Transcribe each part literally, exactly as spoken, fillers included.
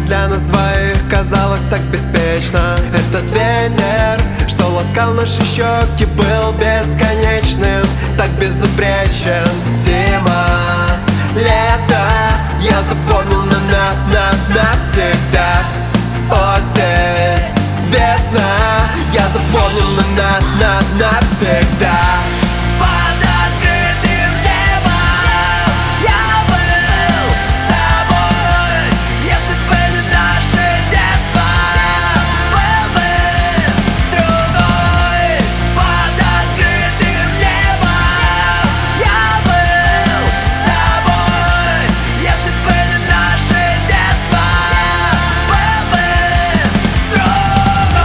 для нас двоих казалось так беспечно. Этот ветер, что ласкал наши щеки, был бесконечным, так безупречен. Зима, лето, я запомнил на на на навсегда. Осень, весна, я запомнил на на на навсегда. Под открытым небом я был с тобой. Если бы не наше детство, был бы другой. Под открытым небом я был с тобой. Если бы не наше детство, был бы другой.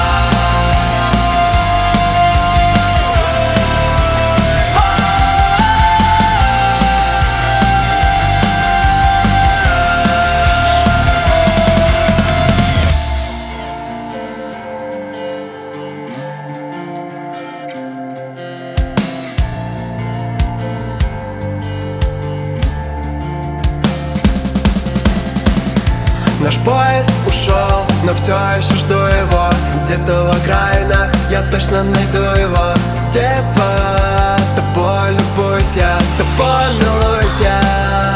Наш поезд ушел, но все еще жду его. Где-то в окраинах я точно найду его. Детство, тобой любуюсь я, тобой милуюсь я.